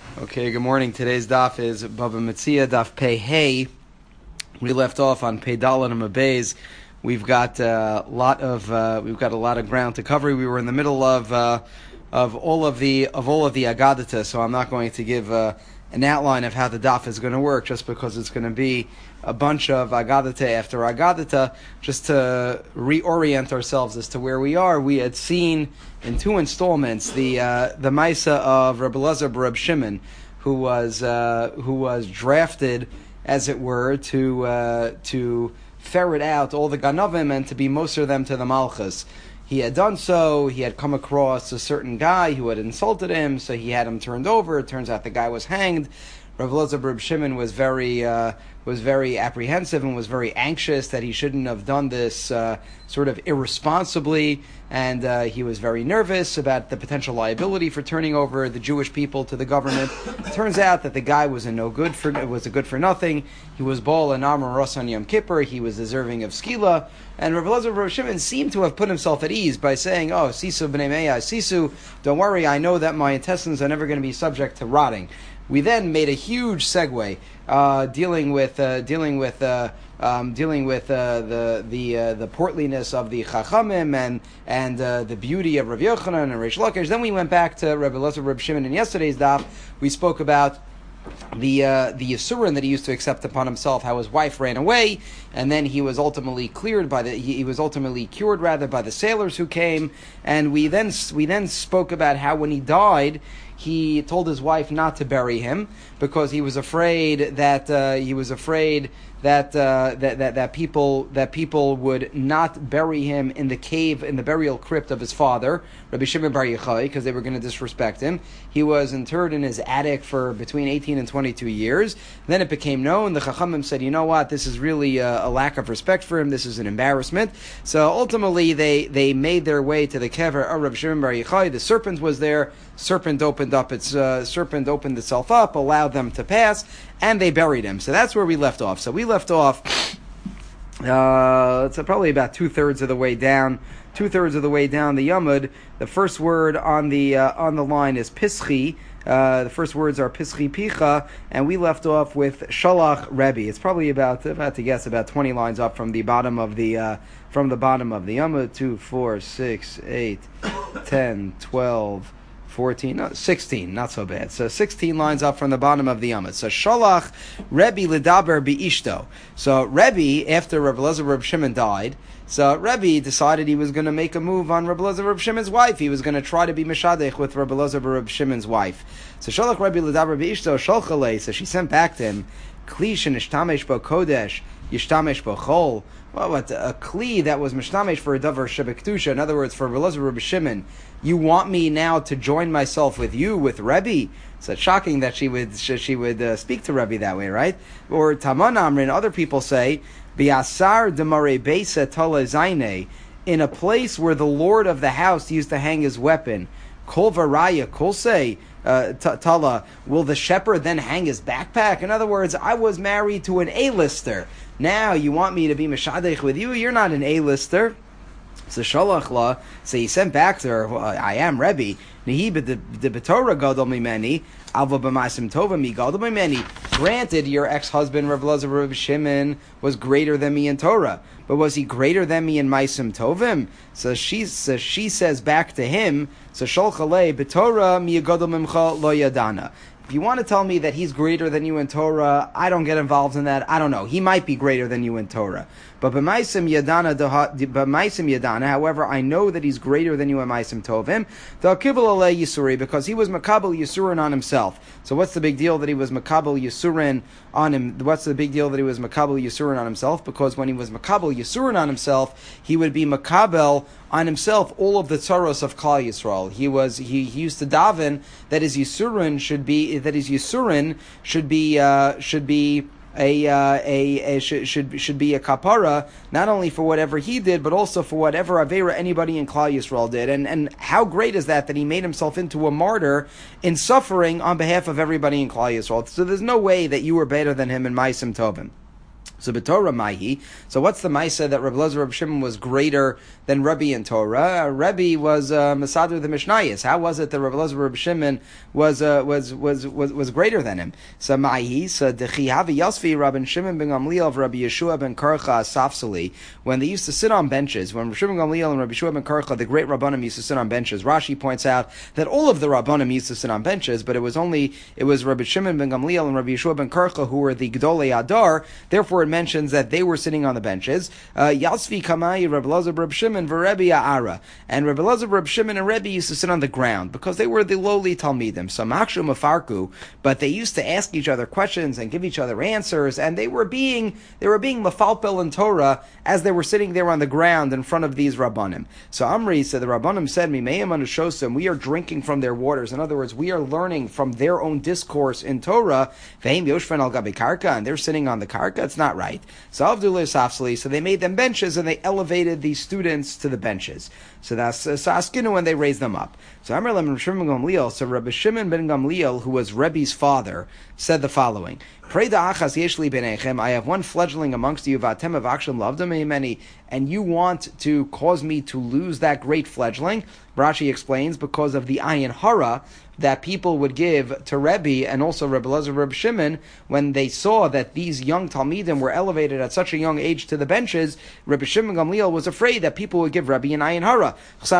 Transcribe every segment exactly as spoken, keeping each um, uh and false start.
Okay, good morning. Today's daf is Baba Metzia, daf Pei Hey. We left off on Pei Dalet and Mabeis. We've got a lot of uh, we've got a lot of ground to cover. We were in the middle of uh, of all of the of all of the Agadata, so I'm not going to give uh, an outline of how the daf is going to work, just because it's going to be a bunch of Agadata after Agadata, just to reorient ourselves as to where we are. We had seen in two installments the uh, the Maisa of Rabbi Elazar Reb Shimon, who was uh, who was drafted, as it were, to uh, to ferret out all the Ganavim and to be Moser them to the Malchus. He had done so. He had come across a certain guy who had insulted him, so he had him turned over. It turns out the guy was hanged. Rabbi Elazar Reb Shimon was very uh, was very apprehensive and was very anxious that he shouldn't have done this uh, sort of irresponsibly, and uh, he was very nervous about the potential liability for turning over the Jewish people to the government. It turns out that the guy was a no good for was a good for nothing. He was Baal and Amar Rosh on Yom Kippur. He was deserving of skila, and Rabbi Elazar Reb Shimon seemed to have put himself at ease by saying, "Oh, Sisu b'nei Me'ah, Sisu, don't worry. I know that my intestines are never going to be subject to rotting." We then made a huge segue, uh, dealing with uh, dealing with uh, um, dealing with uh, the the uh, the portliness of the Chachamim and and uh, the beauty of Rav Yochanan and Reish Lakish. Then we went back to Rabbi Elazar Reb Shimon in yesterday's daf. We spoke about the uh, the Yisurin that he used to accept upon himself, how his wife ran away, and then he was ultimately cleared by the he, he was ultimately cured rather by the sailors who came, and we then we then spoke about how when he died, he told his wife not to bury him because he was afraid that uh, he was afraid that, uh, that that that people that people would not bury him in the cave in the burial crypt of his father, Rabbi Shimon Bar Yochai, because they were going to disrespect him. He was interred in his attic for between eighteen and twenty-two years. Then it became known. The Chachamim said, "You know what? This is really a, a lack of respect for him. This is an embarrassment." So ultimately, they they made their way to the kever of Rabbi Shimon Bar Yochai. The serpent was there. Serpent opened up its uh, serpent opened itself up, allowed them to pass, and they buried him. So that's where we left off. So we left off. Uh, it's probably about two thirds of the way down. Two thirds of the way down the Yamud. The first word on the uh, on the line is Pischi. Uh, the first words are Pischi Picha, and we left off with Shalach Rebbe. It's probably about about to guess about twenty lines up from the bottom of the uh, from the bottom of the Yamud. Two, four, six, eight, ten, twelve. fourteen, no, sixteen, not so bad. So sixteen lines up from the bottom of the Yamud. So Shalach Rebbe Lidaber Beishto. So Rebbe, after Rabbi Elazar Reb Shimon died, so Rebbe decided he was going to make a move on Rabbi Elazar Reb Shimon's wife. He was going to try to be Meshadech with Rabbi Elazar Reb Shimon's wife. So Shalach Rebbe Lidaber Beishto Shalchalei. So she sent back to him, Kli shenishtamesh bo kodesh yishtamesh bo chol. Well, what, a kli that was mishtamesh for a davar shebektusha. In other words, for Rabbi Elazar Reb Shimon, you want me now to join myself with you, with Rebbe? So it's shocking that she would she, she would uh, speak to Rebbe that way, right? Or Taman Amrin, other people say, Biasar demare beisa tala zaine, in a place where the lord of the house used to hang his weapon. Kol varaya kol say, uh, tala, will the shepherd then hang his backpack? In other words, I was married to an A-lister. Now you want me to be meshadech with you? You're not an A-lister. So Shalach La, so he sent back to her, well, I am Rebbe. Nehi b'Torah gadol mimeni, alva b'ma'asim tova mi gadol mimeni. Granted, your ex-husband, Rabbi Elazar Reb Shimon, was greater than me in Torah. But was he greater than me in Ma'asim Tovim? So she, so she says back to him, so Shalchalei b'Torah mi gadol mimcha lo yadana. If you want to tell me that he's greater than you in Torah, I don't get involved in that. I don't know. He might be greater than you in Torah. But b'maisim yadana, b'maisim yadana, however, I know that he's greater than you in Maisim Tovim. The Akibal alei Yisuri, because he was Makabel Yisurin on himself. So what's the big deal that he was Makabel Yisurin on him? What's the big deal that he was Makabel Yisurin on himself? Because when he was Makabel Yisurin on himself, he would be Makabel on himself all of the tzaros of Klal Yisrael. He was he, he used to daven that his Yisurin should be that his Yisurin should be uh, should be a, uh, a, a should, should should be a kapara, not only for whatever he did, but also for whatever avera anybody in Klal Yisrael did. And and how great is that that he made himself into a martyr in suffering on behalf of everybody in Klal Yisrael. So there's no way that you were better than him in Ma'asim Tovim. So b'Torah Maihi. So what's the Maisa that Rabbi Elazar Rabbi Shimon was greater than Rebbe in Torah? Uh, Rebbe was uh, Masader the Mishnayos. How was it that Rabbi Elazar Rabbi Shimon was uh, was, was was was greater than him? So Maihi. So Dechihavi Yasfi Rabbi Shimon ben Gamliel of Rabbi Yeshua ben Karcha Safsali. When they used to sit on benches, when Rabbi Shimon ben Gamliel and Rabbi Yeshua ben Karcha, the great Rabbanim, used to sit on benches. Rashi points out that all of the Rabbanim used to sit on benches, but it was only it was Rabbi Shimon ben Gamliel and Rabbi Yeshua ben Karcha who were the Gdolei Adar. Therefore, it mentions that they were sitting on the benches. Yasvi Kamai, Rabbi Elazar Rabbi Shimon, Verebi Ara. And Rabbi Elazar Rabbi Shimon and Rebbe used to sit on the ground because they were the lowly Talmidim. So Makshu Mafarku, but they used to ask each other questions and give each other answers, and they were being they were being Mafalpel and Torah as they were sitting there on the ground in front of these Rabbanim. So Amri said, the Rabbanim said, Mimeim Anushosim, we are drinking from their waters. In other words, we are learning from their own discourse in Torah. Veim Yoshvan al Gabi Karka, and they're sitting on the Karka. It's not right. So Avdullah Safsali, so they made them benches and they elevated the students to the benches. So that's uh, Saskinu when they raised them up. So Amr Lam Shimon Gamliel, so Rabbi Shimon ben Gamliel, who was Rebbe's father, said the following: I have one fledgling amongst you, and you want to cause me to lose that great fledgling. Rashi explains, because of the ayin hara that people would give to Rebbe and also Rebbe Elazar Rebbe Shimon when they saw that these young Talmidim were elevated at such a young age to the benches. Rebbe Shimon Gamliel was afraid that people would give Rebbe an ayin hara.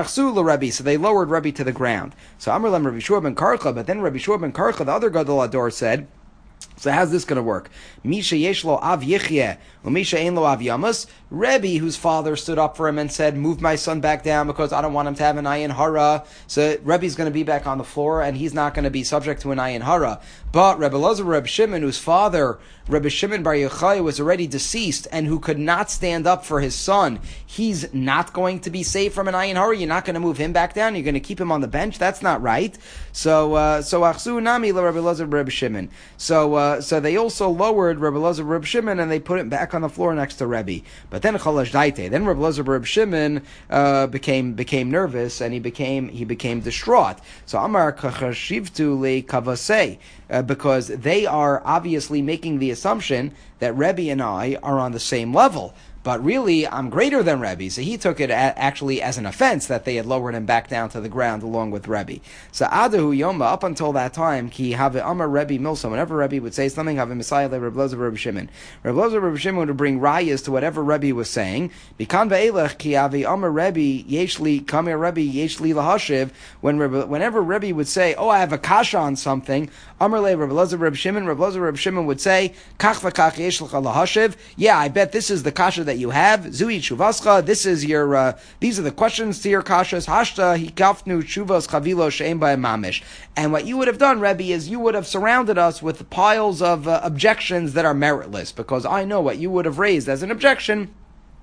So they lowered Rebbe to the ground. So Amr Lam Rebbe Shua ben Karcha, but then Rebbe Shua ben Karcha, the other Gadol Ador, said, so how's this going to work? Misha yeshlo av yichye, umisha ein lo av yamas. Rebbe, whose father stood up for him and said, move my son back down because I don't want him to have an ayin hara. So Rebbe's going to be back on the floor and he's not going to be subject to an ayin hara. But Rebbe Elazar Rebbe Shimon, whose father, Rebbe Shimon Bar Yochai, was already deceased and who could not stand up for his son, he's not going to be saved from an ayin hara. You're not going to move him back down. You're going to keep him on the bench. That's not right. So, uh, so achzu nami la Rebbe Elazar Rebbe Shimon. So, uh, so they also lowered Rebbe Elazar Rebbe Shimon and they put him back on the floor next to Rebbe. But then chalash daite. Then Rebbe Elazar Rebbe Shimon uh, became became nervous and he became he became distraught. So Amar kachashivtu le kavasei. Uh, because they are obviously making the assumption that Rebbe and I are on the same level. But really, I'm greater than Rebbe. So he took it a- actually as an offense that they had lowered him back down to the ground along with Rebbe. So Adahu Yoma, up until that time, ki have Amar Rebbe Milsa. Whenever Rebbe would say something, have a Messiah like Rebbe Elazar Rebbe Shimon. Rebbe Elazar Rebbe Shimon would bring rayas to whatever Rebbe was saying. Bikan ve'elech ki have Amar Rebbe yeshli kamir Rebbe yeshli lahashiv. When Rebbe, whenever Rebbe would say, "Oh, I have a kasha on something," Amar le Rebbe Elazar Rebbe Shimon. Rebbe Elazar Rebbe Shimon would say, "Kach v'kach yeshlecha lahashiv." Yeah, I bet this is the kasha that you have. Zui Chuvascha, this is your, uh, these are the questions to your kashas. Hashta, hikafnu, chuvas, chavilo, she'em ba'em mamish. And what you would have done, Rebbe, is you would have surrounded us with piles of uh, objections that are meritless, because I know what you would have raised as an objection,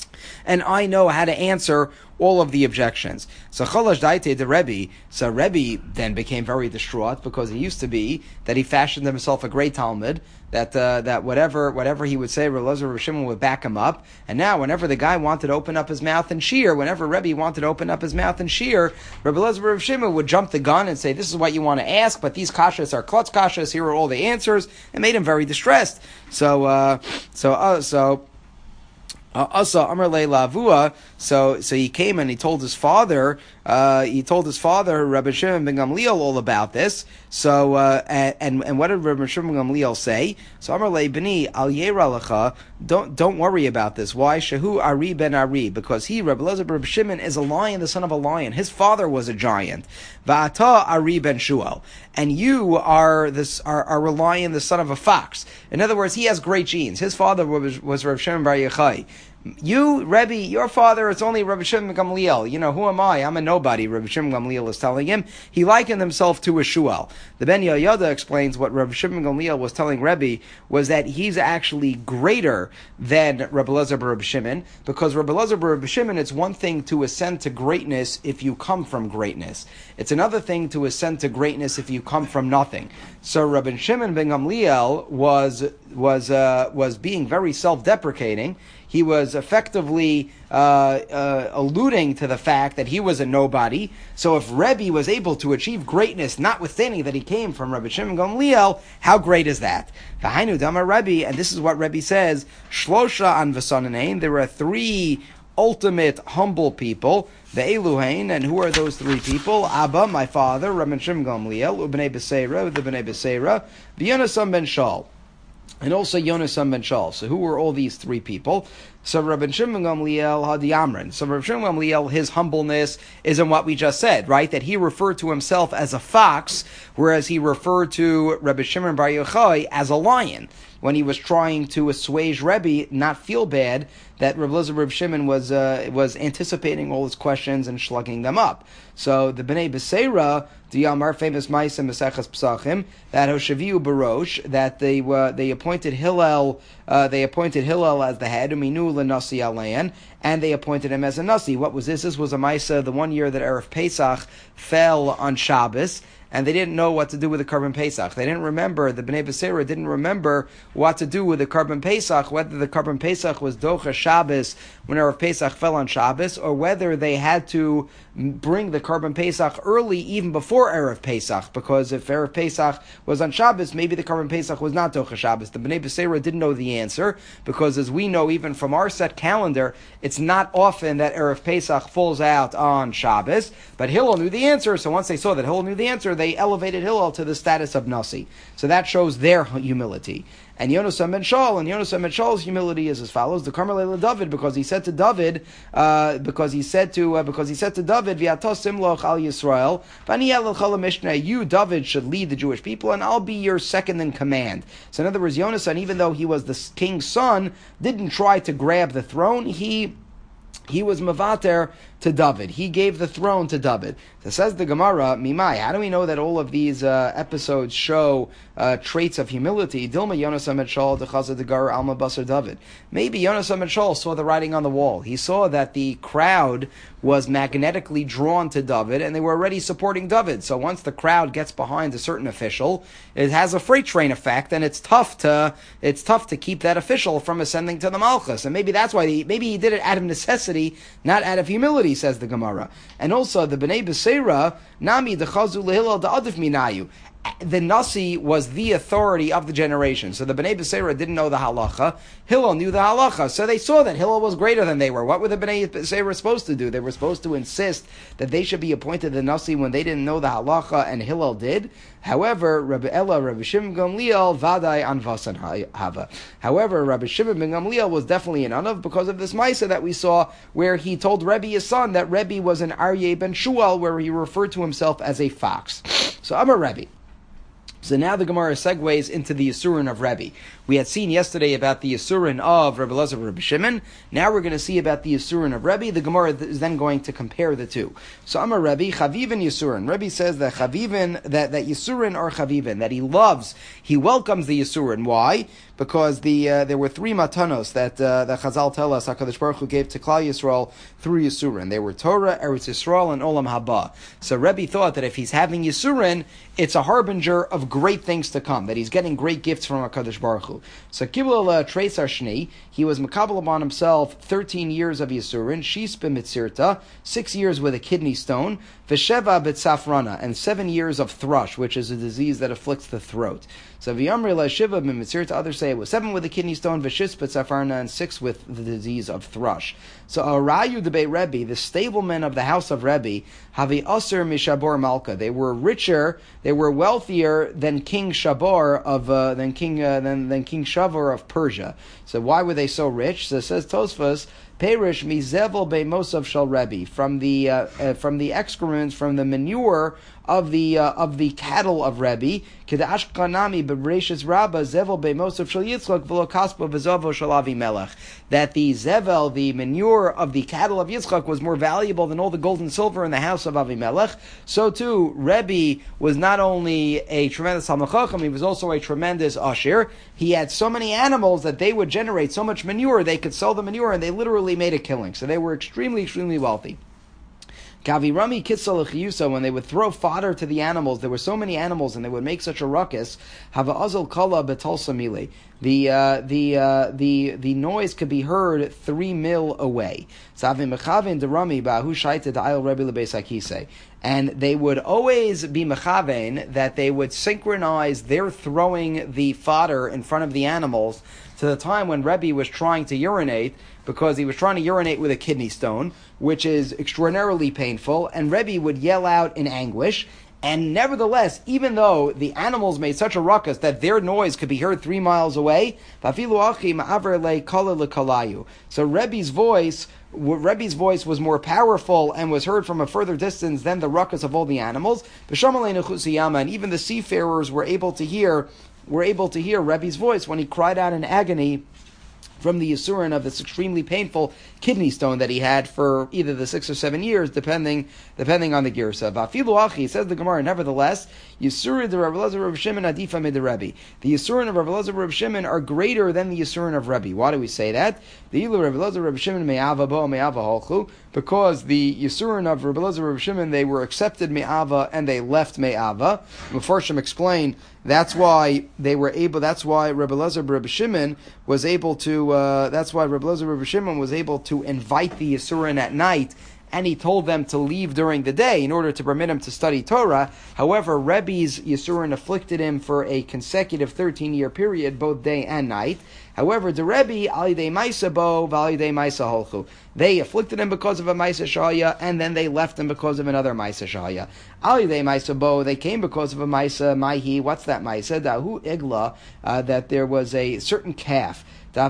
and I know how to answer all of the objections. So cholash daite the Rebbe. So Rebbe then became very distraught because it used to be that he fashioned himself a great Talmud, that uh, that whatever whatever he would say, Rebbe Elazar Rebbe Shimon would back him up. And now, whenever the guy wanted to open up his mouth and shear, whenever Rebbe wanted to open up his mouth and shear, Rebbe Elazar Rebbe Shimon would jump the gun and say, "This is what you want to ask, but these kashas are klutz kashas. Here are all the answers," and made him very distressed. So, uh, so, uh, so. Asa Amar Le Lavua. So, so he came and he told his father. Uh, he told his father, Rabbi Shimon ben Gamliel, all about this. So, uh, and and what did Rabbi Shimon ben Gamliel say? So Amar Le Bini Al Yeralacha. Don't don't worry about this. Why? Shehu Ari ben Ari, because he, Rabbi Elazar Rabbi Shimon, is a lion, the son of a lion. His father was a giant. Va'ata Ari ben Shual, and you are this are, are relying the son of a fox. In other words, he has great genes. His father was was Rabbi Shimon bar Yochai. You, Rebbe, your father, it's only Rabbi Shimon Gamliel. You know, who am I? I'm a nobody, Rabbi Shimon Gamliel is telling him. He likened himself to a Shual. The Ben Yoyada explains what Rabbi Shimon Gamliel was telling Rebbe was that he's actually greater than Rabbi Elazar Rabbi Shimon, because Rabbi Elazar Rabbi Shimon, it's one thing to ascend to greatness if you come from greatness. It's another thing to ascend to greatness if you come from nothing. So Rabbi Shimon ben Gamliel was was uh, was being very self-deprecating. he was effectively uh, uh, alluding to the fact that he was a nobody. So if Rebbe was able to achieve greatness, notwithstanding that he came from Rabbi Shimon Gamliel, how great is that? V'hainu Dama Rebbe, and this is what Rebbe says, Shlosha an v'sonanein, there are three ultimate humble people, the Eluhain, and who are those three people? Abba, my father, Rabbi Shimon Gamliel, Ubnei Beseira, the Bnei Beseira, V'Yonasan ben Shaul, and also Yonasan ben Shaul. So who were all these three people? So Rabbi Shimon Gamliel Hadi Amran. So Rabbi Shimon Gamliel, his humbleness is in what we just said, right? That he referred to himself as a fox, whereas he referred to Rabbi Shimon Bar Yochai as a lion, when he was trying to assuage Rebbe, not feel bad that Rav Elazar Reb Shimon was uh, was anticipating all his questions and slugging them up. So the Bnei Beseira, the Yamar, famous Ma'aseh Maseches Pesachim, that Hoshaviu Barosh, that they uh, they appointed Hillel, uh, they appointed Hillel as the head, Uminu Lenasi Alayan, and they appointed him as a Nasi. What was this? This was a Ma'aseh, the one year that Erev Pesach fell on Shabbos, and they didn't know what to do with the Korban Pesach. They didn't remember, the Bnei Beseira didn't remember what to do with the Korban Pesach, whether the Korban Pesach was Docha Shabbos when Erev Pesach fell on Shabbos, or whether they had to bring the Korban Pesach early, even before Erev Pesach, because if Erev Pesach was on Shabbos, maybe the Korban Pesach was not Docha Shabbos. The Bnei Beseira didn't know the answer, because as we know, even from our set calendar, it's not often that Erev Pesach falls out on Shabbos, but Hillel knew the answer, so once they saw that Hillel knew the answer, they elevated Hillel to the status of Nasi. So that shows their humility. And Yonasan ben Shaul, and Yonasan ben Shaul's humility is as follows: the Carmelele David, because he said to David, uh, because he said to uh, because he said to David, V'atos simloch al Yisrael, v'ani el Mishnah, you David should lead the Jewish people, and I'll be your second in command. So in other words, Yonasan, even though he was the king's son, didn't try to grab the throne. He He was Mavater to David. He gave the throne to David. So says the Gemara, Mimai, how do we know that all of these uh, episodes show uh, traits of humility? Dilma Yonasan ben Shaul dechaza degar alma basar David. Maybe Yonasan ben Shaul saw the writing on the wall. He saw that the crowd was magnetically drawn to David, and they were already supporting David. So once the crowd gets behind a certain official, it has a freight train effect, and it's tough to it's tough to keep that official from ascending to the Malchus. And maybe that's why he, maybe he did it out of necessity, not out of humility, says the Gemara. And also the Bnei Beseira, Nami dechazu lehillel da'adif minayu. The Nasi was the authority of the generation. So the Bnei Beseira didn't know the halacha. Hillel knew the halacha. So they saw that Hillel was greater than they were. What were the Bnei Beseira supposed to do? They were supposed to insist that they should be appointed the Nasi when they didn't know the halacha, and Hillel did. However, Rabbi Ella, Rabbi Shimon Gamliel, Vadai Anvasan Hava. However, Rabbi Shimon ben Gamliel was definitely an Anav because of this Maisa that we saw, where he told Rebbe, his son, that Rebbe was an Aryeh ben Shual, where he referred to himself as a fox. So I'm a Rebbe. So now the Gemara segues into the Yisurin of Rebbe. We had seen yesterday about the Yisurin of Rabbi Elazar Rabbi Shimon. Now we're going to see about the Yisurin of Rebbe. The Gemara is then going to compare the two. So Amar Rebbe, Chavivin Yisurin. Rebbe says that Chavivin, that, that Yisurin are Chavivin, that he loves, he welcomes the Yisurin. Why? Because the uh, there were three matanos that uh, that Chazal tell us HaKadosh Baruch Hu gave to Klal Yisrael through Yisurin. They were Torah, Eretz Yisrael, and Olam Haba. So Rebbe thought that if he's having Yisurin, it's a harbinger of great things to come, that he's getting great gifts from HaKadosh Baruch Hu. So Kibbul Treis Shni, he was Makabal upon himself thirteen years of Yisurin, Shis b'mitzirta, six years with a kidney stone, Vesheva b'tzafrana, and seven years of thrush, which is a disease that afflicts the throat. So V'yamri la shiva b'mitzirta, others say it was seven with a kidney stone, Veshis b'tzafrana, and six with the disease of thrush. So Arayu debei Rebbe, the stablemen of the house of Rebbe, Havi Aser mishabor Malka. They were richer, they were wealthier than King Shabor of uh, than King uh, than than King Shavor of Persia. So why were they so rich? So it says Tosfos, Perish mizevel beimosav shel Rebbe, from the uh, uh, from the excrements, from the manure of the uh, of the cattle of Rebbe. Kedashkanami bereishis Rabba zevel beimosav shel Yitzchak v'lo kaspa v'zovo shel Avimelech. That the zevel, the manure of the cattle of Yitzchak, was more valuable than all the gold and silver in the house of Avimelech. So too, Rebbe was not only a tremendous Talmid Chacham, he was also a tremendous Asher. He had so many animals that they would generate so much manure, they could sell the manure, and they literally made a killing. So they were extremely, extremely wealthy. Kavirami Kitsal Chiyusa, when they would throw fodder to the animals, there were so many animals and they would make such a ruckus. Hava Azal Kala Betalsa Mile. The uh, the uh, the the noise could be heard three mil away. And they would always be mechaven, that they would synchronize their throwing the fodder in front of the animals to the time when Rebbe was trying to urinate, because he was trying to urinate with a kidney stone, which is extraordinarily painful, and Rebbe would yell out in anguish. And nevertheless, even though the animals made such a ruckus that their noise could be heard three miles away, so Rebbe's voice, Rebbe's voice was more powerful and was heard from a further distance than the ruckus of all the animals. And even the seafarers were able to hear, were able to hear Rebbe's voice when he cried out in agony from the Yisurin of this extremely painful kidney stone that he had for either the six or seven years, depending depending on the girsa. V'afilu achi, says the Gemara, nevertheless, Yisurin de Rav Elazar Rav Shimon adifa mid Rebbe. The Yisurin of Rav Elazar Rav Shimon are greater than the Yisurin of Rebbe. Why do we say that? The Ilu Rav Elazar Rav Shimon me'ava bo me'ava holchu, because the Yisurin of Rav Elazar Rav Shimon, they were accepted me'ava and they left me'ava. Mefarshim explain that's why they were able. That's why Rav Elazar Rav Shimon was able to. Uh, that's why Rav Elazar Rav Shimon was able to invite the Yisurin at night, and he told them to leave during the day in order to permit him to study Torah. However, Rebbe's Yisurin afflicted him for a consecutive thirteen-year period, both day and night. However, the Rebbe, alidei maisa bo, validei maisa holchu. They afflicted him because of a maisa shaya, and then they left him because of another maisa shaya. Alidei maisa bo, they came because of a maisa maihi. What's that maisa? Dahu igla, uh, that there was a certain calf that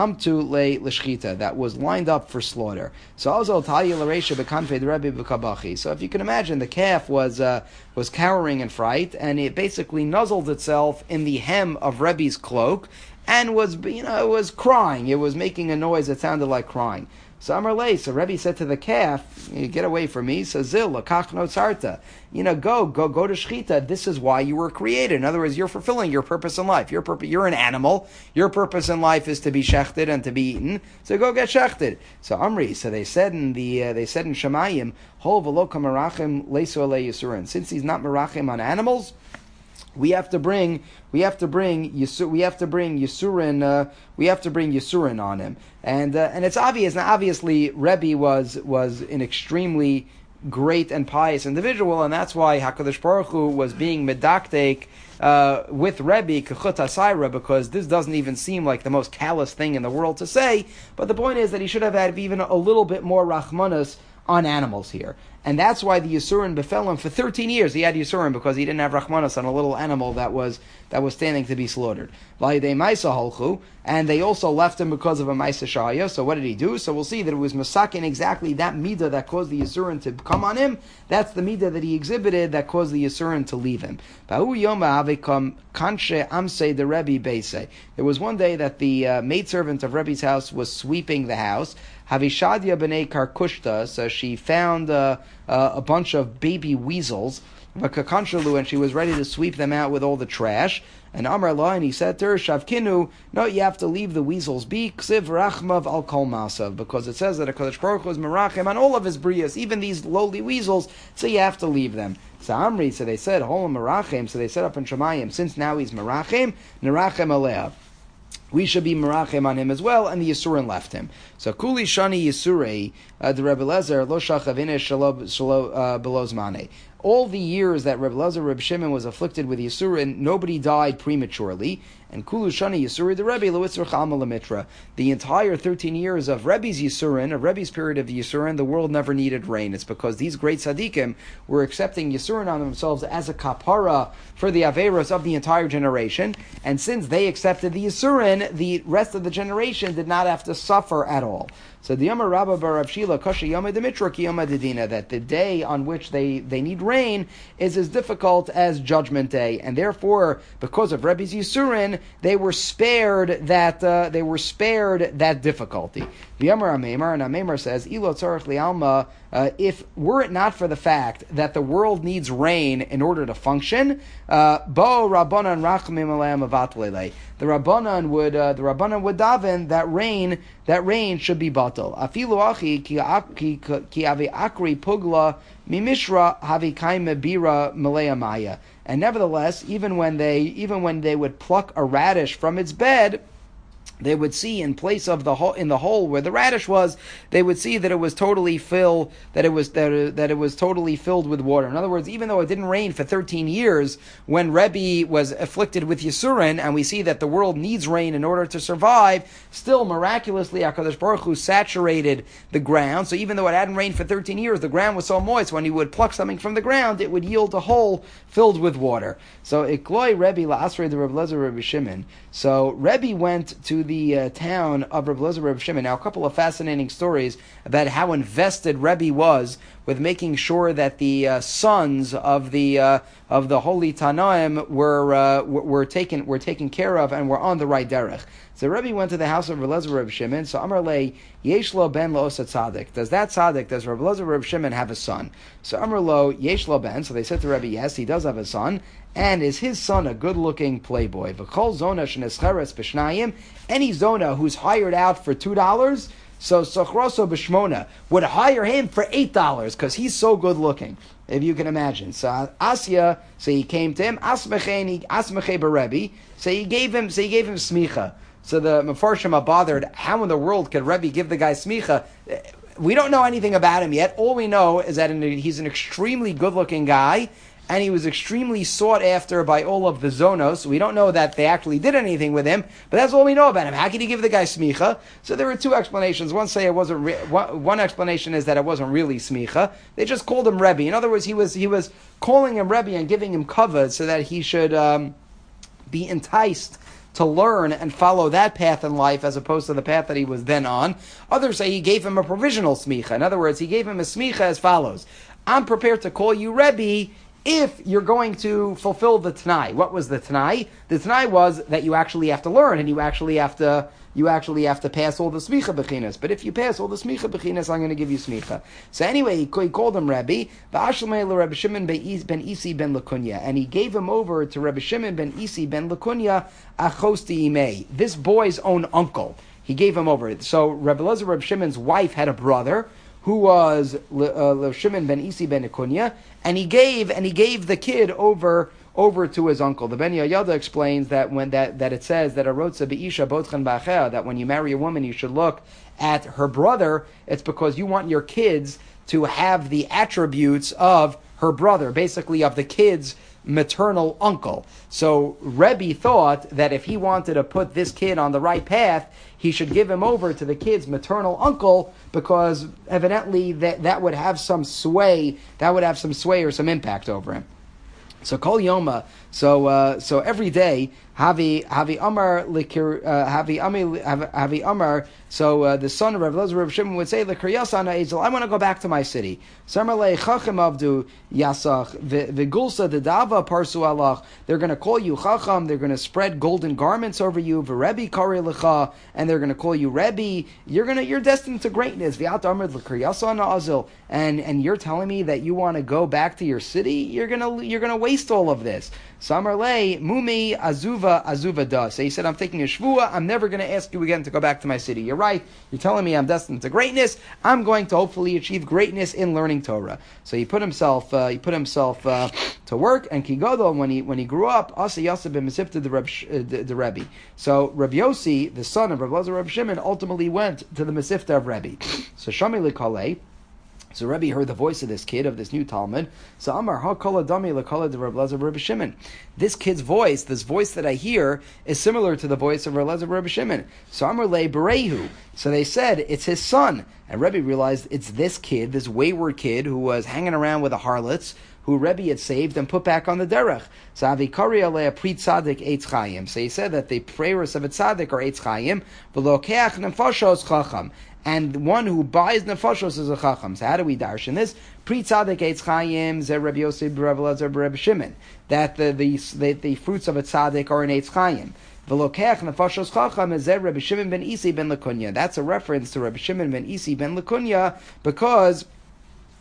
was lined up for slaughter. So so if you can imagine, the calf was uh, was cowering in fright, and it basically nuzzled itself in the hem of Rebbe's cloak, and was you know it was crying. It was making a noise that sounded like crying. So Amar Lei, so Rebbe said to the calf, "Get away from me." So Zil, lakach no tzarta. You know, go, go, go to shchita. This is why you were created. In other words, you're fulfilling your purpose in life. Your purpose, you're an animal. Your purpose in life is to be shechted and to be eaten. So go get shechted. So Amri, so they said in the uh, they said in Shemayim, Hol v'lo kamarachim leisu alei yisurin. Since he's not merachim on animals, we have to bring, we have to bring, Yisur, we have to bring Yisurin, uh, we have to bring Yisurin on him, and uh, and it's obvious. Now, obviously, Rebbe was was an extremely great and pious individual, and that's why Hakadosh Baruch Hu was being medaktek uh, with Rebbe kechut asayra, because this doesn't even seem like the most callous thing in the world to say. But the point is that he should have had even a little bit more rachmanas on animals here. And that's why the Yisurin befell him for thirteen years. He had Yisurin because he didn't have Rachmanas on a little animal that was that was standing to be slaughtered. And they also left him because of a Maisa Shaya. So what did he do? So we'll see that it was Masakin, exactly that Midah that caused the Yisurin to come on him. That's the Midah that he exhibited that caused the Yisurin to leave him. There was one day that the uh, maidservant of Rebbe's house was sweeping the house. Havishadia b'nei Karkushta, so she found uh, uh, a bunch of baby weasels, and she was ready to sweep them out with all the trash. And Amar La, and he said to her, Shavkinu, no, you have to leave the weasels be, Ksiv Rachmav al Kol Masav, because it says that HaKadosh Baruch Hu is Merachim on all of his brias, even these lowly weasels, so you have to leave them. So Amri, so they said, Holam Merachim, so they said up in Shemayim, since now he's Merachim, Nerachem Aleah, we should be merachem on him as well, and the Yisurin left him. So Kuli Shani Yisurei, uh, the Rebbe Lezer, Lo Shachavine Shalo Below Zmane. All the years that Rebbe Lezer, Rebbe Shimon was afflicted with Yisurin, nobody died prematurely. And Kulu Shani Yisuri the Rebbe Lewitzur Chalma Lemitra. The entire thirteen years of Rebbe's Yisurin, of Rebbe's period of Yisurin, the world never needed rain. It's because these great tzaddikim were accepting Yisurin on themselves as a kapara for the Averos of the entire generation. And since they accepted the Yisurin, the rest of the generation did not have to suffer at all. So the Yom Rabba Bar Rav Shila Kasha Yom Demitra Ki Yom Dedina, that the day on which they, they need rain is as difficult as Judgment Day, and therefore, because of Rebbe's Yisurin, they were spared that uh, they were spared that difficulty. The Yom Ramemar, and Ramemar says, Ilo Tzarech Lialma uh, if were it not for the fact that the world needs rain in order to function, uh, bo rabbanan rachmim aleim avat lelei. The rabbanan would uh, the rabbanan would daven that rain that rain should be batal. Afilu achi ki avi akri pugla mimishra havi kaima bira malaya maya. And nevertheless, even when they even when they would pluck a radish from its bed, they would see in place of the hole in the hole where the radish was, they would see that it was totally filled that it was that it, that it was totally filled with water. In other words, even though it didn't rain for thirteen years, when Rebbe was afflicted with Yisurin, and we see that the world needs rain in order to survive, still miraculously HaKadosh Baruch Hu saturated the ground. So even though it hadn't rained for thirteen years, the ground was so moist. When he would pluck something from the ground, it would yield a hole filled with water. So Ikloi Rebbe la'asrei the Rebbe Lezer Rebbe Shimon. So Rebbe went to the uh, town of Rebbe Lezer Rebbe Shimon. Now, a couple of fascinating stories about how invested Rebbe was with making sure that the uh, sons of the uh, of the holy Tanaim were uh, were taken were taken care of and were on the right derech. So Rebbe went to the house of Rebbe Lezer Rebbe Shimon. So Amar Lei Yesh Lo Ben Lo Osa Tzadik. Does that Tzadik, does Rebbe Lezer Rebbe Shimon have a son? So Amar Lo Yesh Lo Ben. So they said to Rebbe, yes, he does have a son. And is his son a good-looking playboy? V'chol zona shenescheres b'shnayim. Any zona who's hired out for two dollars, so sochroso b'shmona would hire him for eight dollars because he's so good-looking, if you can imagine. So Asya, so he came to him, asmechei b'Rebbe. So he gave him, so he gave him smicha. So the Mefarshim are bothered. How in the world could Rebbe give the guy smicha? We don't know anything about him yet. All we know is that he's an extremely good-looking guy, and he was extremely sought after by all of the zonos. We don't know that they actually did anything with him, but that's all we know about him. How could he give the guy smicha? So there are two explanations. One say it wasn't. Re- one, one explanation is that it wasn't really smicha. They just called him Rebbe. In other words, he was he was calling him Rebbe and giving him kavod so that he should um, be enticed to learn and follow that path in life as opposed to the path that he was then on. Others say he gave him a provisional smicha. In other words, he gave him a smicha as follows: I'm prepared to call you Rebbe if you're going to fulfill the Tanai. What was the Tanai? The Tanai was that you actually have to learn and you actually have to you actually have to pass all the smicha bechinas. But if you pass all the smicha bechinas, I'm going to give you smicha. So anyway, he, he called him Rebbe. Rebbe Shimon ben Isi ben Lakunya, and he gave him over to Rebbe Shimon ben Isi ben Lakunya, achosti imei, this boy's own uncle. He gave him over. So Rebbe Lezer Rebbe Shimon's wife had a brother who was uh, Shimon ben Isi ben Lakunya, and he gave and he gave the kid over. over to his uncle. The Ben Yoyada explains that when that, that it says that arotza be'isha botchen ba'achea, that when you marry a woman you should look at her brother, it's because you want your kids to have the attributes of her brother, basically of the kid's maternal uncle. So Rebbe thought that if he wanted to put this kid on the right path, he should give him over to the kid's maternal uncle, because evidently that, that would have some sway, that would have some sway or some impact over him. So Kol Yoma, so uh, so every day, Havi Havi Amar Likir Havi Ami Havi Amar. So uh, the son of Rav Lezer Rav Shimon would say, "L'Kiryasana Ezel, I want to go back to my city." Samarlei Chacham Avdu Yasach V'Gulsa Dedava Parsu Alach. They're going to call you Chacham. They're going to spread golden garments over you. V'Rebbe Kari Lecha, and they're going to call you Rebbe. You're going to you're destined to greatness. V'At Amar L'Kiryasana Azil, and and you're telling me that you want to go back to your city. You're gonna you're gonna waste all of this. Samarlei Mumi Azuva Azuva Da. So he said, I'm taking a shvua. I'm never going to ask you again to go back to my city. You're right. You're telling me I'm destined to greatness. I'm going to hopefully achieve greatness in learning Torah. So he put himself uh, he put himself uh, to work. And Kigodo, when he when he grew up, Asa Yaseb ben Mesivta the Reb the, the Rebbe. So Reb Yossi, the son of Reb Lezer Reb Shimon, ultimately went to the Mesivta of Rebbe. So Shami Likalei. So Rebbe heard the voice of this kid, of this new Talmud. So Amar ha kol adami lekol de Reb Lezer Reb Shimon. This kid's voice, this voice that I hear, is similar to the voice of Reb Lezer Reb Shimon. So Amar le Berehu. So they said it's his son, and Rebbe realized it's this kid, this wayward kid who was hanging around with the harlots, who Rebbe had saved and put back on the derech. So Avikari alei pri tzadik eitz chayim. So he said that the prayers of a tzadik are eitz chayim, v'lokeach nefashos chacham. And one who buys nefashos is a chacham. So how do we darshan this? Pri tzadik eitz chayim ze Rebbe Yosef Rebbe Lezer Rebbe Shimon. That the, the the the fruits of a tzadik are in eitz chayim. V'lokeach nefashos chacham is ze Rebbe Shimon ben Isi ben Lakunya. That's a reference to Rebbe Shimon ben Isi ben Lakunya, because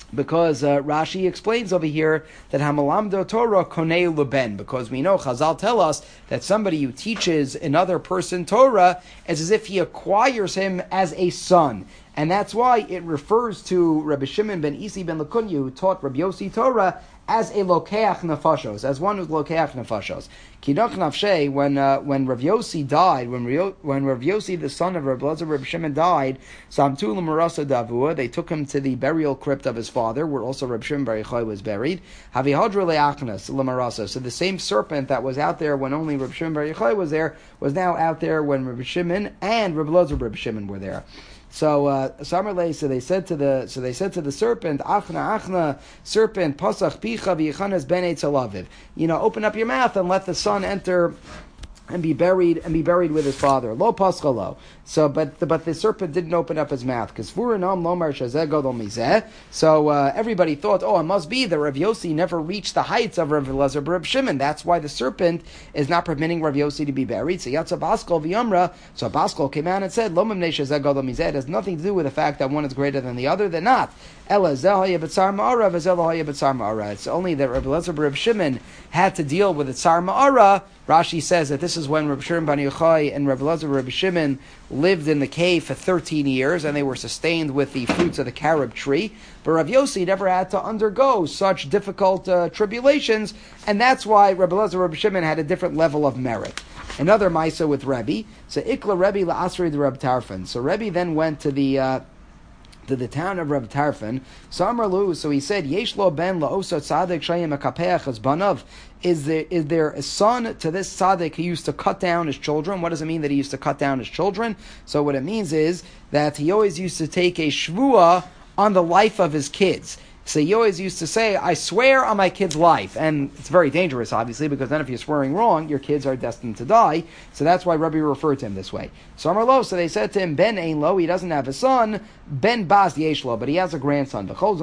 Because uh, Rashi explains over here that Hamalamdo Torah konei leben, because we know Chazal tell us that somebody who teaches another person Torah is as if he acquires him as a son. And that's why it refers to Rabbi Shimon ben Isi ben Lakunya, who taught Rabbi Yossi Torah, as a lokeach nefashos, as one who's lokeach nefashos. Kidach nafshe, when uh, when Rav Yossi died, when Rio, when Rav Yossi, the son of Rav Elazar Rav Shimon, died, Samtu l'marasa davua, they took him to the burial crypt of his father, where also Rav Shimon bar Yochai was buried. Havihadra le'achnas l'marasa. So the same serpent that was out there when only Rav Shimon bar Yochai was there was now out there when Rav Shimon and Rav Elazar Rav Shimon were there. So uh, Samarlei, so they said to the so they said to the serpent, Achna, Achna, serpent, Pasach picha v'yichanes ben eitz alaviv. You know, open up your mouth and let the son enter and be buried and be buried with his father. Lo paschalo. So, but the, but the serpent didn't open up his mouth because furinam lomar shazeh gadol mizeh. So uh, everybody thought, oh, it must be that Rav Yossi never reached the heights of Rav Elazar Rav Shimon. That's why the serpent is not permitting Rav Yossi to be buried. So Yatsa Baskol v'yamra. So Baskol came out and said, lo mamnei shazeh gadol mizeh. It has nothing to do with the fact that one is greater than the other. They're not. Ela zeh b'tzar ma'ara v'zeh b'tzar ma'ara. It's only that Rav Elazar Rav Shimon had to deal with the tzar ma'ara. Rashi says that this is when Rav Shimon bar Yochai and Rav Elazar Rav Shimon lived in the cave for thirteen years, and they were sustained with the fruits of the carob tree. But Rav Yossi never had to undergo such difficult uh, tribulations, and that's why Rav Elazar Rav Shimon had a different level of merit. Another Maisa with Rebbe. So Ikla Rebbe la'asri de Reb Tarfon. So Rebbe then went to the uh, to the town of Reb Tarfon. So Amrlu, so he said, Yesh lo ben la'osa tzaddik shayim akapeach as banav. Is there, is there a son to this tzaddik who used to cut down his children? What does it mean that he used to cut down his children? So what it means is that he always used to take a shvua on the life of his kids. So he always used to say, I swear on my kid's life. And it's very dangerous, obviously, because then if you're swearing wrong, your kids are destined to die. So that's why Rabbi referred to him this way. So Amar Lo, so they said to him, Ben Ein Lo, he doesn't have a son, Ben Bas Yesh Lo, but he has a grandson.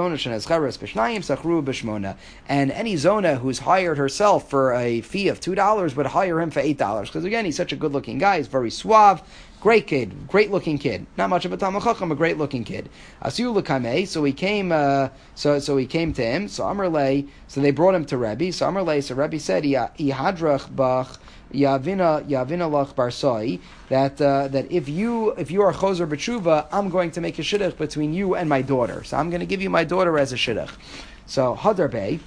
And any Zona who's hired herself for a fee of two dollars would hire him for eight dollars. Because again, he's such a good-looking guy, he's very suave. Great kid, great looking kid. Not much of a Talmud Chacham, a great looking kid. Asiu l'kamei, so he came. Uh, so so he came to him. So Amar Lei, so they brought him to Rebbe. So Amar Lei, so Rebbe said, "Ihadrach bach yavina yavina lach barsai." That uh, that if you if you are choser b'tshuva, I'm going to make a shidduch between you and my daughter. So I'm going to give you my daughter as a shidduch. So Hadar Bey.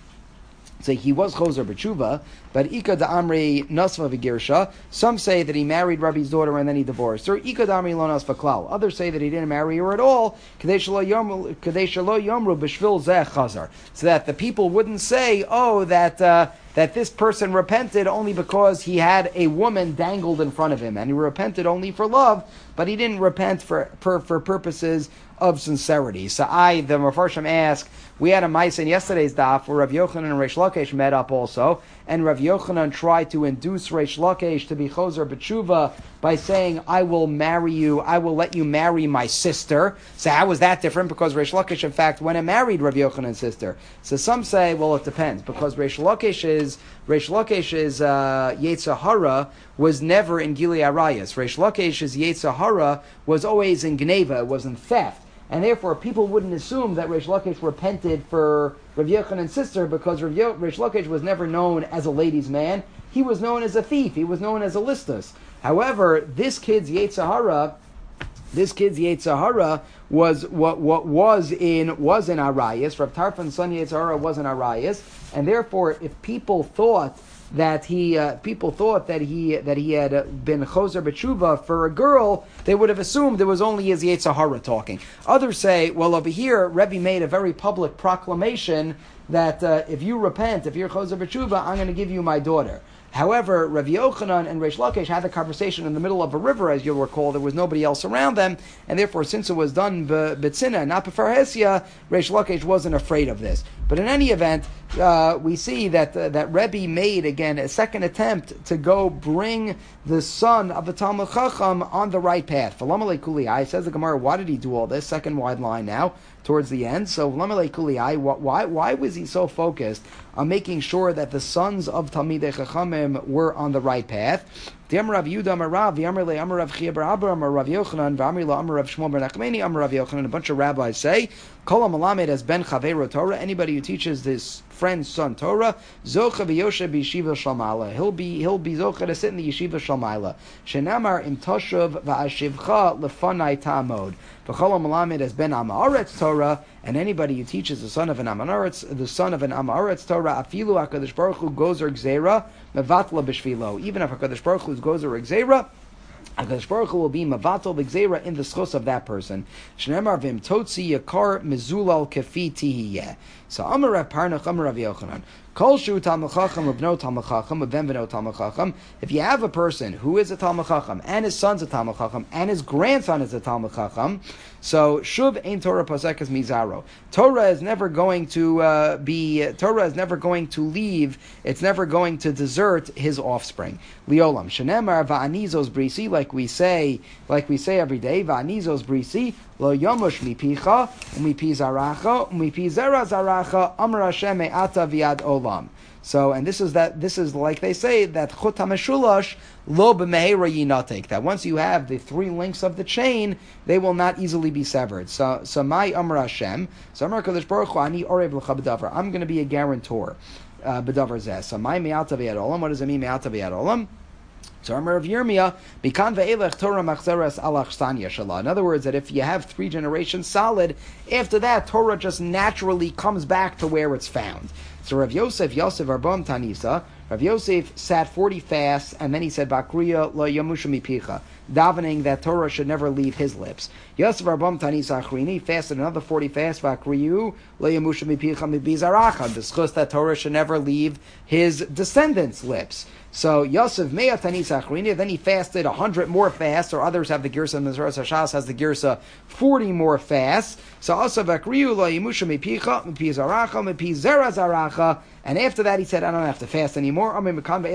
So he was choser b'tshuva, but Ika da'amri nasva v'girsha. Some say that he married Rabbi's daughter and then he divorced her. Ika da'amri lo nasva klal. Others say that he didn't marry her at all. Kadei shelo yomru b'shvil zeh chazar. So that the people wouldn't say, oh, that uh, that this person repented only because he had a woman dangled in front of him, and he repented only for love, but he didn't repent for for, for purposes of sincerity. So I, the Mefarshim, ask, we had a mice in yesterday's daf where Rav Yochanan and Reish Lakish met up also, and Rav Yochanan tried to induce Reish Lakish to be choser b'tshuva by saying, I will marry you, I will let you marry my sister. So how was that different? Because Reish Lakish, in fact, went and married Rav Yochanan's sister. So some say, well, it depends, because Reish Lakish's Reish Lakish's uh, Yetzer Hara was never in Gilei Arayos. Reish Lakish's Yetzer Hara was always in Gneva, it was in theft. And therefore, people wouldn't assume that Reish Lakish repented for Rav Yochanan's sister, because Rav Yo- Reish Lakish was never known as a ladies' man. He was known as a thief. He was known as a listus. However, this kid's Yetzer Hara, this kid's Yetzer Hara was what what was in was in Arayos. Rav Tarfon's son Yetzer Hara was in Arayos, and therefore, if people thought that he uh, people thought that he that he had uh, been choser b'tshuva for a girl, they would have assumed it was only his Yetzer Hara talking. Others say, well, over here, Rebbe made a very public proclamation that uh, if you repent, if you're choser b'tshuva, I'm going to give you my daughter. However, Rav Yochanan and Reish Lakish had the conversation in the middle of a river, as you'll recall. There was nobody else around them, and therefore, since it was done b'tzina, not b'farhesia, Reish Lakish wasn't afraid of this. But in any event, uh, we see that uh, that Rebbe made, again, a second attempt to go bring the son of the Talmud Chacham on the right path. V'lamalei kuliyai, says the Gemara, why did he do all this? Second wide line now, towards the end. So, v'lamalei kuliyai, why, why was he so focused on making sure that the sons of Talmidei Chachamim were on the right path? The Amar Rav Yehuda Amar Rav, the Amar Le Amar Rav Chia bar Abba Amar Rav Yochanan, the Amar Le Amar Rav Shmuel bar Nachmani Amar Rav Yochanan. A bunch of rabbis say, Kol HaMalamed as ben Chaveiro Torah. Anybody who teaches this friend's son Torah, Zocha v'Yoshe b'Yeshiva Shalmaila. He'll be he'll be Zocha to sit in the Yeshiva Shalmaila. Shenamar im Toshav v'Ashivcha lefanai Ta'amod. V'Chol HaMalamed as ben Amaretz Torah. And anybody who teaches the son of an Amaretz, the son of an Amaretz Torah, Afilu HaKadosh Baruch Hu gozer gzeira mevatla b'shvilo. Even if HaKadosh Baruch Hu gozer gzeira, HaKadosh Baruch Hu will be mevatel b'gzeira in the schus of that person. Shneimar v'im totzi yakar mezulal kefi tihiyeh. So Amar Rav Parnach, Amar Rav Yochanan. Kol shu Talmid Chacham v'bno Talmid Chacham v'ben v'no Talmid Chacham. If you have a person who is a Talmid Chacham and his son's a Talmid Chacham and his grandson is a Talmid Chacham, so shuv ein Torah posekas mizaro. Torah is never going to uh, be. Torah is never going to leave. It's never going to desert his offspring. Liolam shenemar va'anizos brisi, like we say, like we say every day. Va'anizos brisi lo yomush mipicha umipi zaracha umipi zera zaracha amar Hashem me'ata viad olam. So, and this is that. This is like they say that chut hameshulash lo b'meheira yinatek. That once you have the three links of the chain, they will not easily be severed. So, so my Amar Hashem, so Amar Kadosh Baruch Hu, ani orev l'cha b'davar. I'm going to be a guarantor uh, b'davar zeh. So my me'ata v'yad olam. What does it mean me'ata v'yad olam? So Amar of Yirmiyah, Bikan ve'elech Torah machzeres alach stanya shala. In other words, that if you have three generations solid, after that Torah just naturally comes back to where it's found. So Rav Yosef, Yosef Arbam Tanisa, Rav Yosef sat forty fasts, and then he said, Bakriya lo yamusha mipicha, davening that Torah should never leave his lips. Yosef Arbam Tanisa Achrini fasted another forty fasts, Bakriyu lo yamusha mipicha mibizaracha, discussed that Torah should never leave his descendants' lips. So Yosef Mea Tanisa Achrini, then he fasted a hundred more fasts, or others have the Girsa, Mizras Hashas has the Girsa, forty more fasts. So also Bakriyu lo yamusha mipicha mibizaracha mibizera. And after that, he said, I don't have to fast anymore. I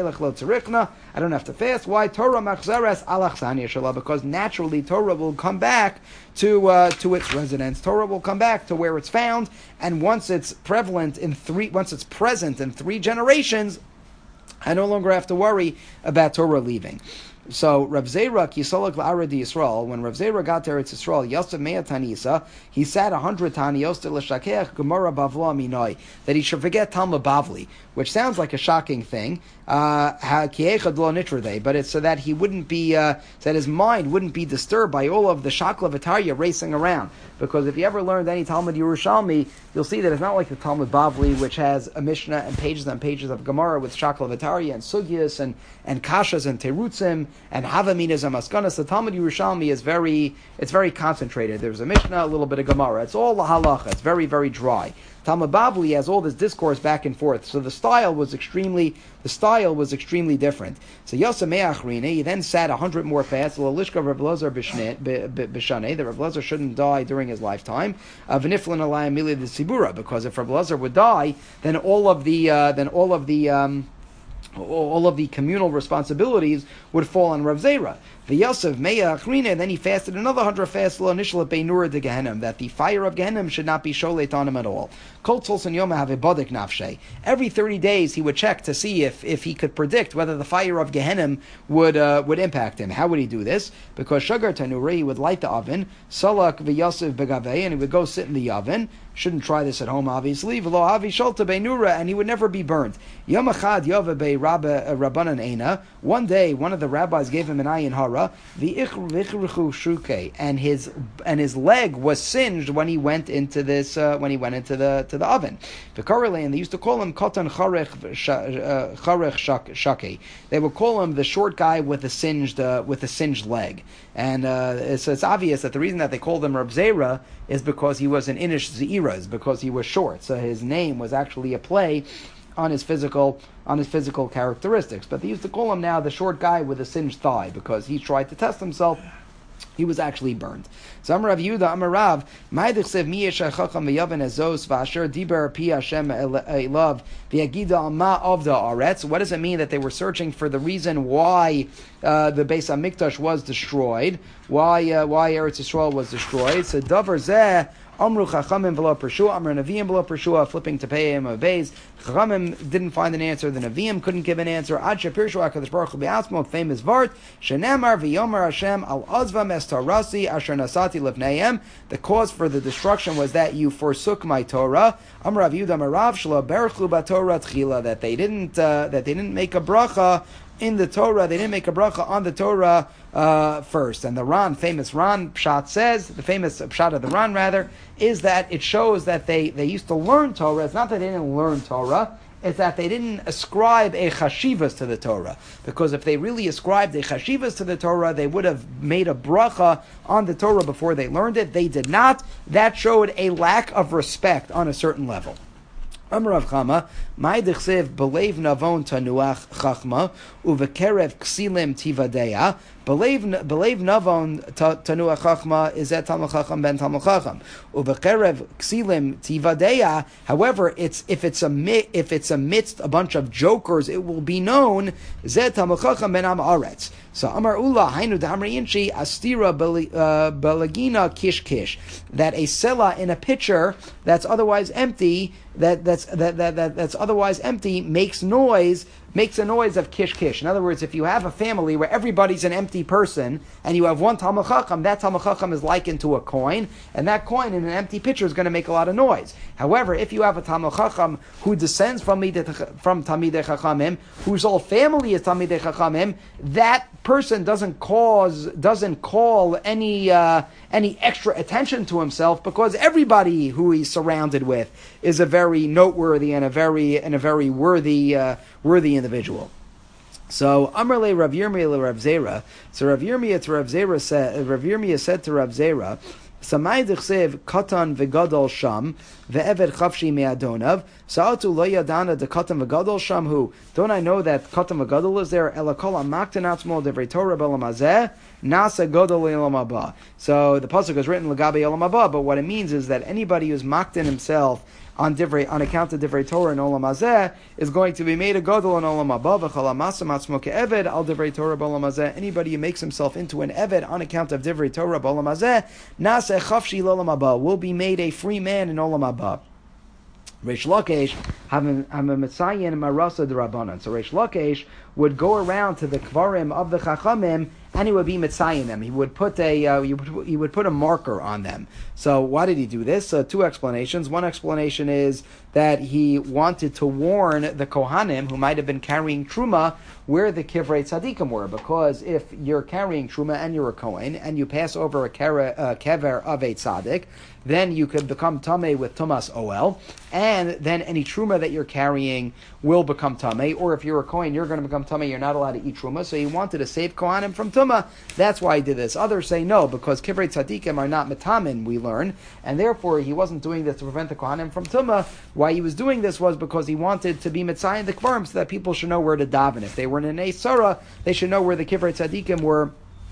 don't have to fast. Why? Torah machzeres alach sanya shala, because naturally Torah will come back to uh, to its residence. Torah will come back to where it's found, and once it's prevalent in three, once it's present in three generations, I no longer have to worry about Torah leaving. So Rav Zera Kisolak La'aradi Yisrael, when Rav Zera got to Eretz Yisrael, Yosef Mea Tanisa, he sat a hundred Taniyos to L'Shakech Gemara Bavla Minoi, that he should forget Talmud Bavli, which sounds like a shocking thing, uh, but it's so that he wouldn't be, uh, so that his mind wouldn't be disturbed by all of the Shakla V'Tarya racing around. Because if you ever learned any Talmud Yerushalmi, you'll see that it's not like the Talmud Bavli, which has a Mishnah and pages and pages of Gemara with Shakla V'Tarya and Sugyas and, and Kashas and Terutzim and Havaminas and Maskanas. The Talmud Yerushalmi is very, it's very concentrated. There's a Mishnah, a little bit of Gemara. It's all the halacha. It's very, very dry. Talmud Bavli has all this discourse back and forth. So the style was extremely, the style was extremely different. So Yosef Me'achrine, he then sat a hundred more fasts. L'lishka Rav Elazar b'shanei, that Rav Elazar shouldn't die during his lifetime. V'niflin alayim mili de Sibura, because if Rav Elazar would die, then all of the, uh, then all of the, um, all of the communal responsibilities would fall on Rav Zera. The Yosef Meya Achrina, then he fasted another hundred fasts, Nishla Beinura de Gehenim, that the fire of Gehenim should not be sholet on him at all. Kol Tzolson Yoma have a bodik nafshe. Every thirty days he would check to see if, if he could predict whether the fire of Gehenim would uh, would impact him. How would he do this? Because Shagar Tanuri, he would light the oven, Salak v'Yosef begavei, and he would go sit in the oven. Shouldn't try this at home, obviously. V'lo avi sholta beinura, and he would never be burnt. Yom achad yova bei rabbanan eina. One day, one of the rabbis gave him an ayin hara. V'ichruchu shuke, and his and his leg was singed when he went into this uh, when he went into the to the oven. V'karele, and they used to call him katan charech charech shake. They would call him the short guy with a singed uh, with a singed leg. And uh, so it's obvious that the reason that they called him Reb Zera is because he was an Inish Zeira, because he was short. So his name was actually a play on his physical on his physical characteristics. But they used to call him now the short guy with a singed thigh, because he tried to test himself. He was actually burned. So Amar Rav Yehuda, Amar Rav, Ma'edichsev mi yesh ha'chacham v'yavan ezos v'asher diber pi Hashem elav v'yagida alma avda aretz. What does it mean that they were searching for the reason why uh, the Beis HaMikdash was destroyed? Why uh, why Eretz Yisrael was destroyed? So davar zeh Amru Chachamim v'lo Pershua, Amru Nevi'im v'lo Pershua, flipping to Pei'im obeys. Chachamim didn't find an answer, the Nevi'im couldn't give an answer. Ad shePirshu HaKadosh Baruch Hu b'atzmo, famous vart, Shenemar v'yomer Hashem al ozvam es Torasi asher nasati lefneihem. The cause for the destruction was that you forsook my Torah. Amar Rav Yehuda Marav shelo berchu b'Torah tchila, that they didn't uh, that they didn't make a bracha in the Torah, they didn't make a bracha on the Torah uh, first. And the Ran, famous Ran Pshat says, the famous Pshat of the Ran rather, is that it shows that they, they used to learn Torah. It's not that they didn't learn Torah, it's that they didn't ascribe a chashivas to the Torah. Because if they really ascribed a chashivas to the Torah, they would have made a bracha on the Torah before they learned it. They did not. That showed a lack of respect on a certain level. Amar Rav Chama, Mai dechsev belev navon tanuach chachma uvekerev ksilim tivadeya. Belev belev navon tanuach chachma is at Talmud Chacham ben Talmud Chacham. Uvekerev ksilim tivadeya. However, it's if it's a if it's amidst a bunch of jokers, it will be known zet Talmud Chacham ben Am Aretz. So Amar Ula Hainu Damri Inchi Astira Balagina Kish Kish, that a sela in a pitcher that's otherwise empty, that that's that, that, that that's otherwise empty makes noise, makes a noise of kish kish. In other words, if you have a family where everybody's an empty person and you have one Talmud Chacham, that Talmud Chacham is likened to a coin, and that coin in an empty pitcher is going to make a lot of noise. However, if you have a Talmud Chacham who descends from from Talmidei Chachamim, whose whole family is Talmidei Chachamim, that person doesn't cause doesn't call any uh, any extra attention to himself, because everybody who he's surrounded with is a very noteworthy and a very and a very worthy uh, worthy individual. So Amrle Rav Yirmiyah Rav Zera. So Rav Yirmiyah to Rav Zera said Rav Yirmiyah said to Rav Zera, Samai dichsev katan v'gadol sham ve'eved chavshi me'adonav sa'atu lo yadana de katan v'gadol sham hu. Don't I know that katan v'gadol is there? Elakol amakten atzmo devrei Torah b'lamazeh nasa gadol elam haba. So the pasuk is written l'gabe elam haba, but what it means is that anybody who's makten himself on divrei, on account of divrei Torah and olam hazeh is going to be made a gadol in olam haba. V'chol hamasam atzmo ke'eved al divrei Torah b'olam hazeh. Anybody who makes himself into an eved on account of divrei Torah b'olam hazeh nasa chafshi l'olam haba, will be made a free man in olam haba. Reish Lakish have a Mitzayin Marasa D'Rabbanan. So Reish Lakish would go around to the Kvarim of the Chachamim and he would be Mitzayin them. He would put a uh, he, would, he would put a marker on them. So why did he do this? Uh, two explanations. One explanation is that he wanted to warn the Kohanim who might have been carrying Truma where the Kivrei Tzadikim were, because if you're carrying Truma and you're a Kohen and you pass over a kere, uh, kever of a Tzadik, then you could become Tameh with Tumas Oel, and then any Truma that you're carrying will become Tameh, or if you're a Kohen, you're going to become Tameh, you're not allowed to eat Truma, so he wanted to save Kohanim from Tumah. That's why he did this. Others say no, because Kivrei Tzadikim are not Metamin, we learn, and therefore he wasn't doing this to prevent the Kohanim from Tumah. Why he was doing this was because he wanted to be Mitzayin the Kvarim so that people should know where to daven. If they were in an Eisara, they should know where the Kivrei Tzadikim were,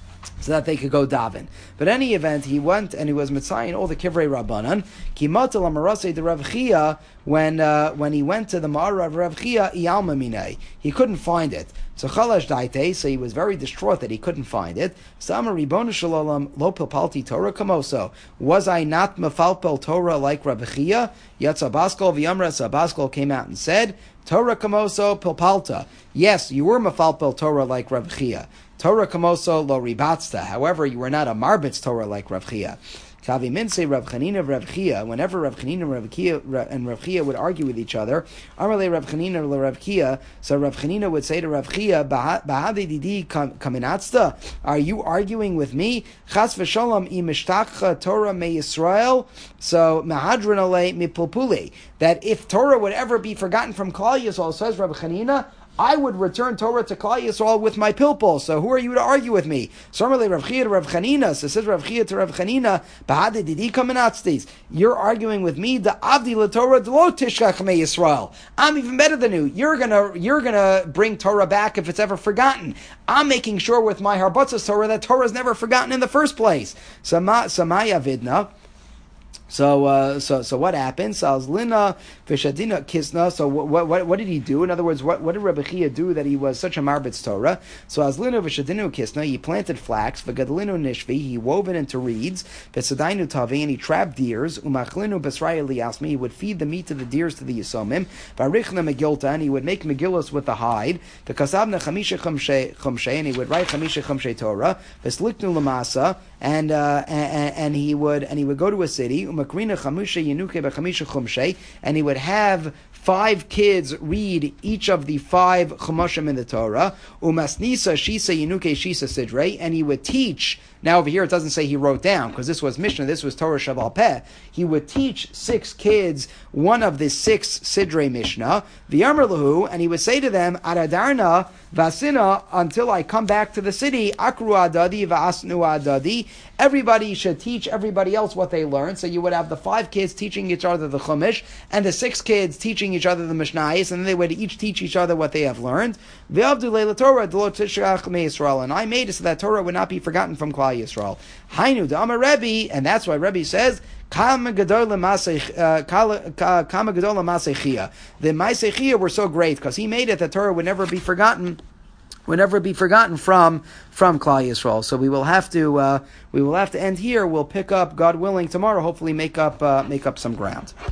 so that they could go daven. But in any event, he went and he was mitzayin all the kivrei rabbanan. Kimatel amarase de Rav Chia, when uh, when he went to the Ma'ara of Rav Chia, iyalma minei, he couldn't find it. So chalash daite, so he was very distraught that he couldn't find it. Sama ribonu shalom lo pilpalti Torah kamoso. Was I not mefalpel Torah like Rav Chia? Yatsa Baskol v'yamra. Baskol came out and said, Torah kamoso pilpalta. Yes, you were mefalpel Torah like Rav Chia. Torah kamoso lo ribatzta. However, you were not a marbitz Torah like Rav Chia. Kavi minse Rav Chanina Rav Chia. Whenever Rav Chanina Rav Chia and Rav Chia would argue with each other, Amarle Rav Chanina le Rav Chia. So Rav Chanina would say to Rav Chia, Bahade didi kaminatzta. Are you arguing with me? Chas v'shalom imishtachcha Torah me Yisrael. So mahadran ale mipulpuli. That if Torah would ever be forgotten from Klal Yisrael, says Rav Chanina, I would return Torah to Klal Yisrael with my pilpul. So who are you to argue with me? Sarmale Rav Chia to Rav Chanina. So says Rav Chia to Rav Chanina, Bahade didi kaminatztis. You're arguing with me. The Avdi la Torah lo tishkach me Yisrael. I'm even better than you. You're gonna you're gonna bring Torah back if it's ever forgotten. I'm making sure with my Harbatzas Torah that Torah is never forgotten in the first place. Sama Samaya Vidna. So, uh, so, so what happened? So, Lina v'shadina kisna. So, what, what, what did he do? In other words, what, what did Rebbe Chia do that he was such a marbitz Torah? So, Lina v'shadinu kisna, he planted flax. V'gadlinu nishvi, he wove it into reeds. V'sadainu tavi, and he trapped deers. Umachlinu b'sraya liyasmi, he would feed the meat of the deers to the yisomim. V'arichna megilta, and he would make megillas with the hide. V'kasabna chamisha chumshe, and he would write chamisha chumshe Torah. V'sliknu lamasa, and uh, and, and he would and he would go to a city, and he would have five kids read each of the five chumashim in the Torah, umasnisa shisa yinuke shisa sidrei, and he would teach. Now over here it doesn't say he wrote down, because this was Mishnah, this was Torah Shaval Peh. He would teach six kids one of the six Sidrei Mishnah, V'yamar lahu, and he would say to them, Aradarna vasina, until I come back to the city, Akru adadi va'asnu adadi. Everybody should teach everybody else what they learned. So you would have the five kids teaching each other the Chumash, and the six kids teaching each other the Mishnayos, and they would each teach each other what they have learned. V'avdu leila Torah d'lo tishkach me'Yisrael, and I made it so that Torah would not be forgotten from Klal Yisrael. Hainu da'amar Rebbe, and that's why Rebbe says, Kama gadol l'masechia. The Maasechia were so great because he made it that Torah would never be forgotten, would never be forgotten from from Klal Yisrael. So we will have to uh, we will have to end here. We'll pick up, God willing, tomorrow. Hopefully, make up uh, make up some ground.